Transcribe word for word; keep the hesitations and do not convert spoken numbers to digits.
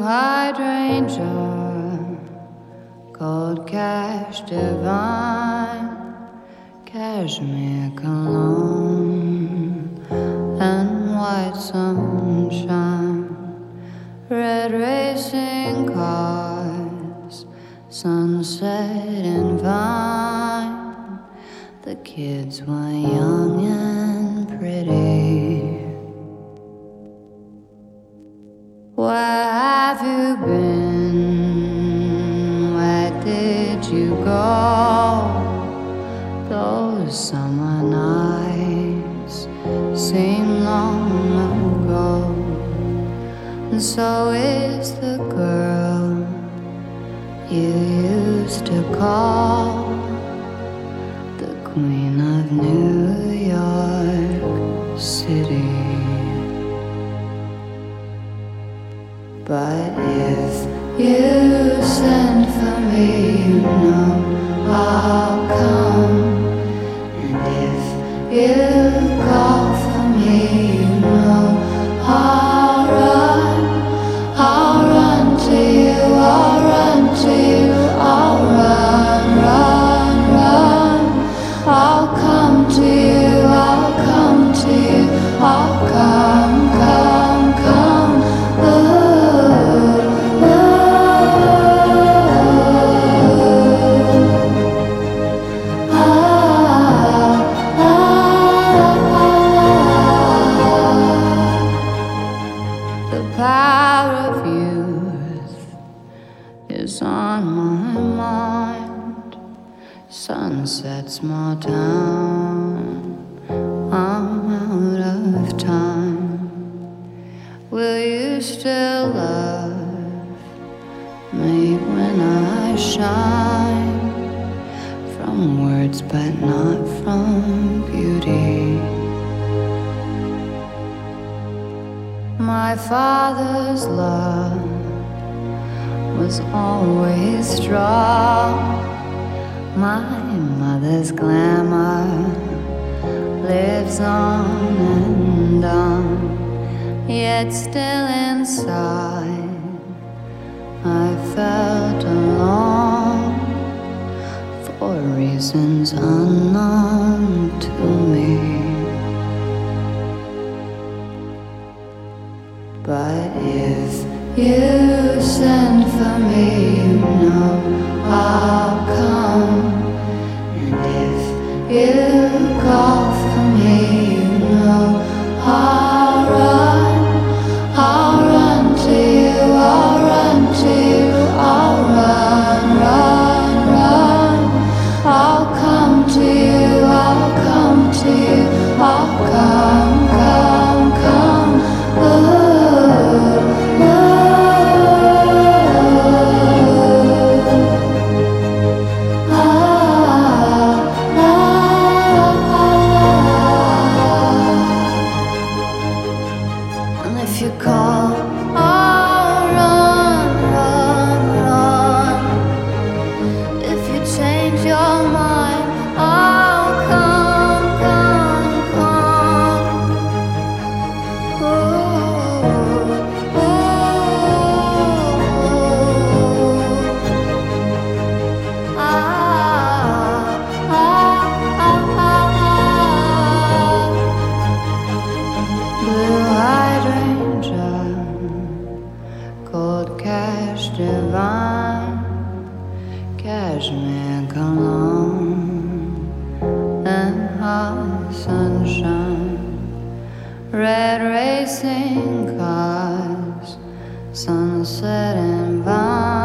hydrangea, gold cash divine, cashmere cologne, and white sunshine, red racing cars, sunset and vine. The kids were young and pretty. Where have you been? Where did you go? Those summer nights seem long ago. And so is the girl you used to call the Queen of New York City. But if you send for me, you know I'll come. And if you call for me, you know I'll run. I'll run to you, I'll run to you, I'll run, run, run. I'll come to you, I'll come to you, I'll come, come, come. Ooh. On my mind, sunset, small town, I'm out of time. Will you still love me when I shine? From words but not from beauty. My father's love was always strong. My mother's glamour lives on and on. Yet still inside I felt alone for reasons unknown to me. But if you send for me, you know I'll come. And if you call for me, you know I'll run. I'll run to you, I'll run to you, I'll run, run, run. I'll come to you, I'll come to you, I'll come, come, come. Ooh. Divine, cashmere cologne, and hot sunshine, red racing cars, sunset and vine.